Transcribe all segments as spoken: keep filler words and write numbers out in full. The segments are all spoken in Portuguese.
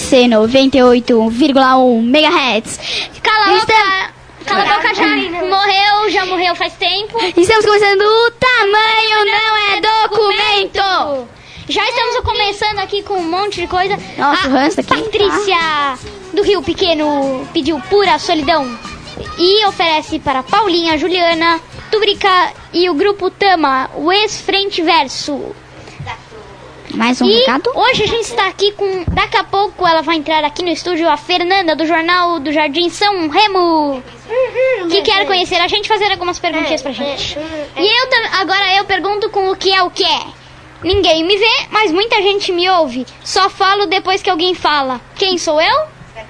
C noventa e oito vírgula um megahertz. Cala a boca, cala a boca, já morreu, já morreu faz tempo. Estamos começando o Tamanho Não É Documento. Já estamos começando aqui com um monte de coisa. Nossa, o Hans aqui. Patrícia do Rio Pequeno pediu Pura Solidão e oferece para Paulinha, Juliana, Tubrica e o grupo Tama, o ex-frente verso. Mais um e recado? Hoje a gente está aqui com... Daqui a pouco ela vai entrar aqui no estúdio, a Fernanda, do Jornal do Jardim São Remo, que quer conhecer a gente, fazer algumas perguntinhas pra gente. E eu agora eu pergunto com o que é o que é. Ninguém me vê, mas muita gente me ouve. Só falo depois que alguém fala. Quem sou eu?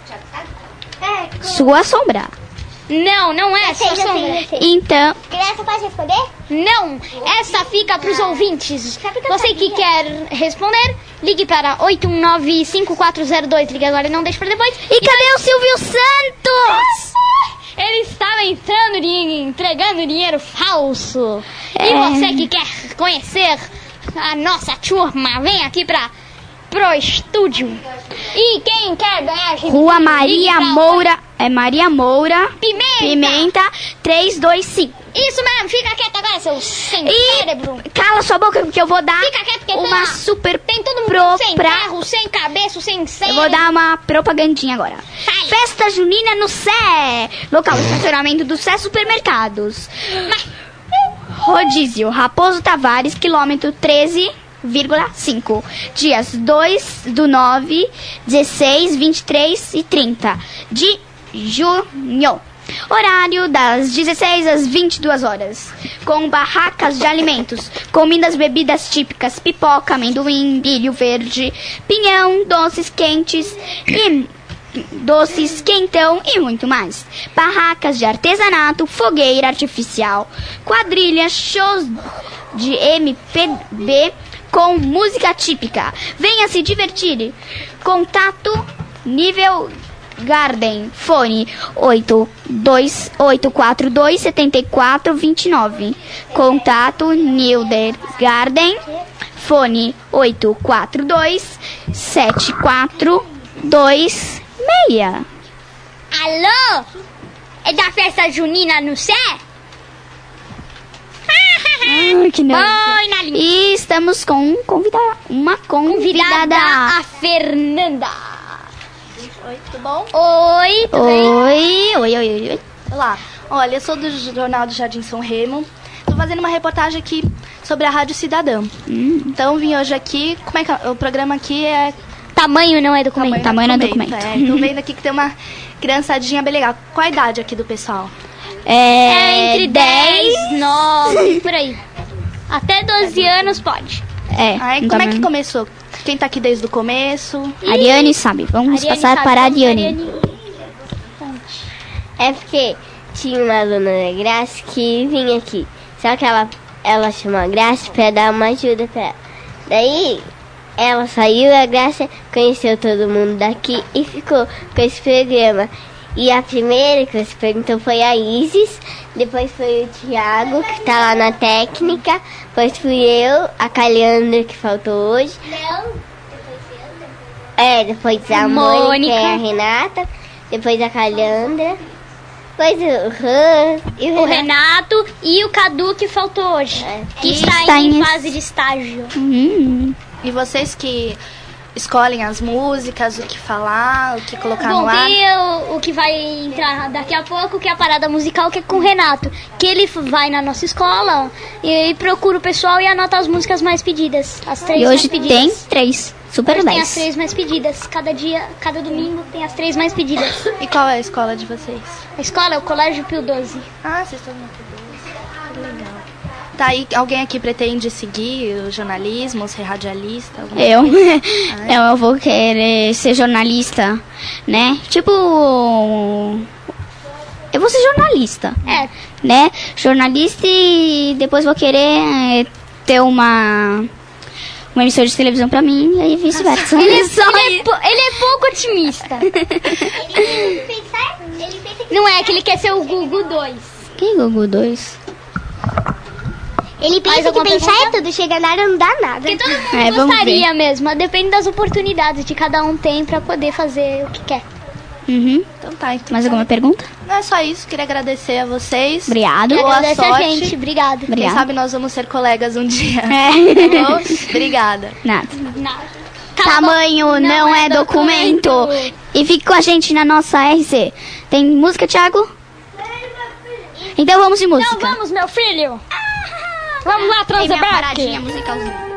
Sua sombra. Não, não é sua sombra. Então... Criança pode responder? Não, essa fica para os ouvintes. Você que quer responder, ligue para oito um nove, cinco quatro zero dois. Ligue agora e não deixe para depois. E cadê o Silvio Santos? Ele estava entrando e entregando dinheiro falso. É. E você que quer conhecer a nossa turma, vem aqui para pro estúdio. E quem quer ganhar... Rua Maria Moura... É Maria Moura... Pimenta! Pimenta trezentos e vinte e cinco. Isso mesmo, fica quieto agora, seu sem E cérebro. cala sua boca que eu vou dar Fica quieto que uma tem, super tem todo mundo pro sem pra... carro, sem cabeça, sem cérebro. Eu vou dar uma propagandinha agora. Fale. Festa Junina no Sé. Local de estacionamento do Sé Supermercados. Mas... Rodízio Raposo Tavares, quilômetro treze vírgula cinco. Dias dois do nove, dezesseis, vinte e três e trinta de junho. Horário das dezesseis às vinte e duas horas. Com barracas de alimentos, comidas, bebidas típicas, pipoca, amendoim, milho verde, pinhão, doces quentes e doces quentão e muito mais. Barracas de artesanato, fogueira artificial, quadrilhas, shows de M P B com música típica. Venha se divertir. Contato nível Garden, fone oito dois oito quatro dois sete quatro dois nove. Contato Nilder Garden, fone oito quatro dois sete quatro dois seis. Alô? É da festa junina no Sé? Ai, que nervoso. Oi, na linha. E estamos com um convida uma convidada. A Fernanda. Oi, tudo bom? Oi, tudo bem? Oi, oi, oi, oi. Olá, olha, eu sou do Jornal do Jardim São Remo. Estou fazendo uma reportagem aqui sobre a Rádio Cidadã. Hum. Então, vim hoje aqui, como é que é? O programa aqui é... Tamanho não é documento. Tamanho não é documento. É, tô vendo aqui que tem uma criançadinha bem legal. Qual a idade aqui do pessoal? É, É entre dez, nove, por aí. Até doze anos pode. É. Ai, então como é que mesmo. começou? Quem tá aqui desde o começo? Ariane sabe. Vamos Ariane passar sabe, para a vamos, Ariane. É porque tinha uma aluna da Graça que vinha aqui. Só que ela, ela chamou a Graça pra dar uma ajuda pra ela. Daí ela saiu, a Graça conheceu todo mundo daqui e ficou com esse programa. E a primeira que você perguntou foi a Isis, depois foi o Thiago, que tá lá na técnica, depois fui eu, a Caliandra, que faltou hoje. Não. É, depois a Mônica. Mônica e a Renata, depois a Caliandra, depois o Hans e o O Renato. Renato e o Cadu que faltou hoje. É. Que E está, está em em- fase de estágio. Hum. E vocês que escolhem as músicas, o que falar, o que colocar Bom, no ar? tem o, o que vai entrar daqui a pouco, que é a parada musical, que é com o Renato. Que ele vai na nossa escola e, e procura o pessoal e anota as músicas mais pedidas. As três E mais hoje pedidas. tem três. Super Hoje tem as dez. três mais pedidas. Cada dia, cada domingo tem as três mais pedidas. E qual é a escola de vocês? A escola é o Colégio Pio doze. Ah, vocês estão no Que legal. Tá, e alguém aqui pretende seguir o jornalismo, ser radialista? alguma Eu, coisa? eu, eu vou querer ser jornalista, né? Tipo, eu vou ser jornalista, É, né? Jornalista e depois vou querer eh, ter uma uma emissora de televisão pra mim e aí vice-versa. ele, é, ele, é, pou- ele é pouco otimista. Não é que ele quer ser o Google dois. Quem é Google dois? Ele pensa que alguma pensar pergunta? é tudo, chega na hora não dá nada. Porque todo mundo É, vamos gostaria mesmo. Depende das oportunidades que cada um tem pra poder fazer o que quer. Uhum. Então tá, então. Mais alguma pergunta? Não é só isso, queria agradecer a vocês. Obrigado. E Boa agradece a sorte. gente. Obrigada. Quem Obrigada. sabe nós vamos ser colegas um dia. É. Tá bom? Obrigada. Nada. Nada. Tamanho não, é documento. E fique com a gente na nossa R C. Tem música, Thiago? Então vamos de música. Então vamos, meu filho. Vamos lá, Tem minha Transabac. paradinha musicalzinha.